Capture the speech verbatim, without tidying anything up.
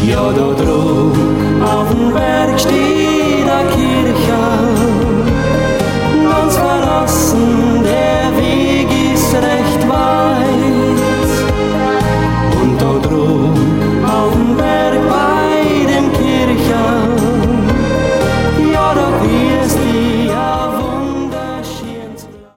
Ja, da drum auf dem Berg steht eine Kirche,